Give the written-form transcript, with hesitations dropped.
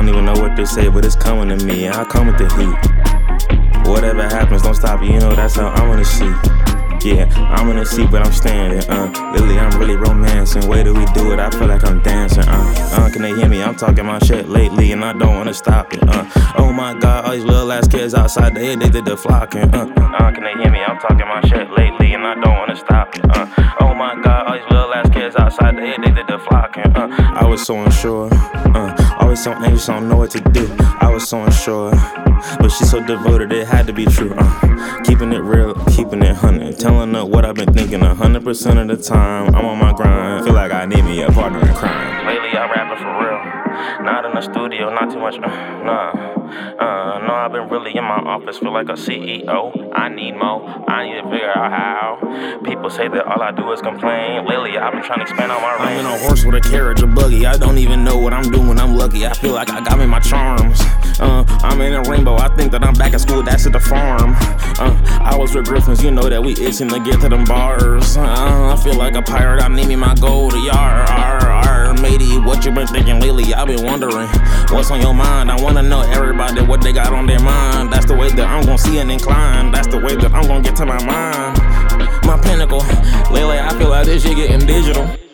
don't even know what to say, but it's coming to me, and I come with the heat. Whatever happens, don't stop it, you know that's how I'm gonna see. Yeah, I'm in a seat, but I'm standing, Lily, I'm really romancing. Way that we do it, I feel like I'm dancing, can they hear me? I'm talking my shit lately, and I don't wanna stop it, Oh my God, all these little ass kids outside, they addicted to flocking, can they hear me? I'm talking my shit lately, and I don't wanna stop it, Oh my God, all these little ass kids outside, they addicted to flocking, I was so unsure, always so anxious, I don't know what to do. I was so unsure, but she's so devoted, it had to be true, keeping it real, keeping it 100, telling her what I've been thinking 100% of the time. I'm on my grind, feel like I need me a partner in crime. Lately I'm rapping for real, not in the studio, not too much, no, I've been really in my office, feel like a CEO. I need more, I need to figure out how. People say that all I do is complain. Lately I've been trying to expand on my range. I'm in a horse with a carriage, a buggy. I don't even know what I'm doing, I'm lucky. I feel like I got me my charms. I'm in a rainbow, I think that I'm back at school, that's at the farm. I was with Griffins, you know that we itching to get to them bars. I feel like a pirate, I need me my gold, matey, what you been thinking lately? I've been wondering, what's on your mind? I wanna know everybody what they got on their mind. That's the way that I'm gonna see an incline. That's the way that I'm gonna get to my mind. My pinnacle, lately I feel like this shit getting digital.